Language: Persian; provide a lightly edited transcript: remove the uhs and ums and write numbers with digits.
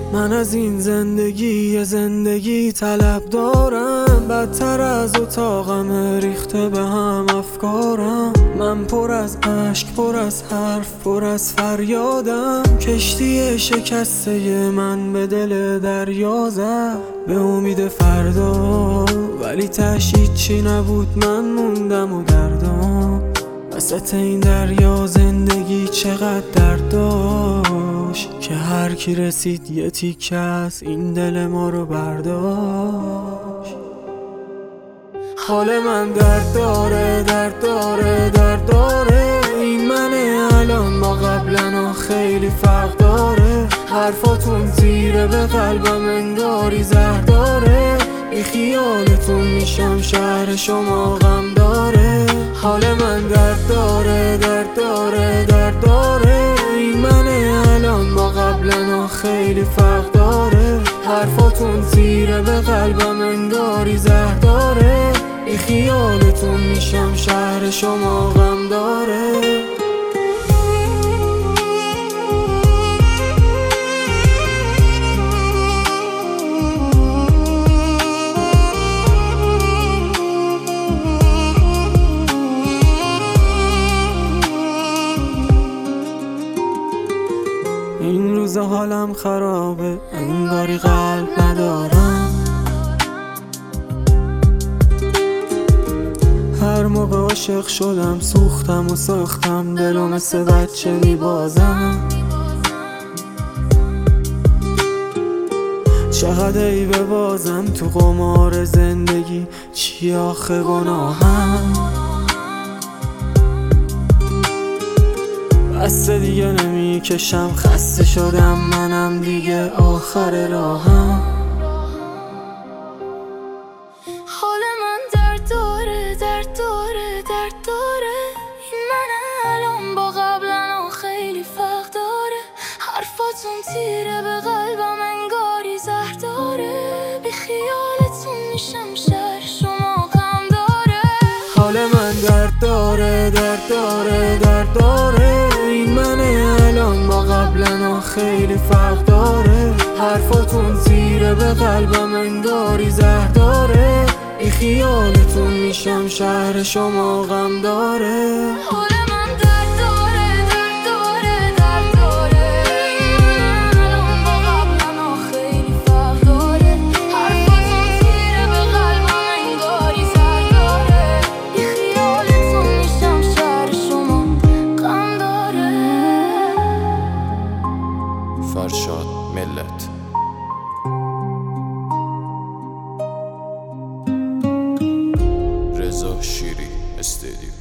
من از این زندگی طلب دارم، بدتر از اتاقم ریخته به هم افکارم. من پر از عشق، پر از حرف، پر از فریادم. کشتی شکسته من به دل دریا زد، به امید فردا، ولی تهش هیچی نبود. من موندم و دردام وسط این دریا. زندگی چقدر درد داشت که هر کی رسید یه تیکه از این دل ما رو برداشت. حال من درد داره، درد داره، درد داره. این منه الان با قبلنا خیلی فرق داره. حرفاتون تیره به قلبم انگاری زهر داره. بی خیالتون میشم شهر شما غم داره. حال من درد داره، درد داره، درد داره. این منه الان با قبلنا خیلی فرق داره. حرفاتون تیره به قلبم انگاری زهر داره. بی خیالتون میشم شهر شما غم داره. این روزا حالم خرابه، انگاری قلب ندارم. هر موقع عاشق شدم سوختم و ساختم دلو مثل بچه میبازم. چقدر ای ببازم تو قمار زندگی، چی آخه گناهم؟ بس دیگه نمیکشم، خسته شدم منم دیگه، آخر راهم. حال من درد داره، درد داره، درد داره. این من الان با قبلنا خیلی فرق داره. حرفاتون تیره به قلبم انگاری زهر داره. بی خیالتون میشم شهر شما غم داره. حال من درد داره، درد داره، درد داره. این منه الان با قبلنا خیلی فرق داره. حرفاتون تیره به قلبم انگاری زهر داره. بی خیالتون میشم شهر شما غم داره. حال من درد داره، درد داره، درد داره. الان با قبلنا خیلی فرق داره. حرفاتون تیره به قلبم انگاری زهر داره. بی خیالتون میشم شهر شما غم داره. فرشاد ملت. رضا شیری استودیو.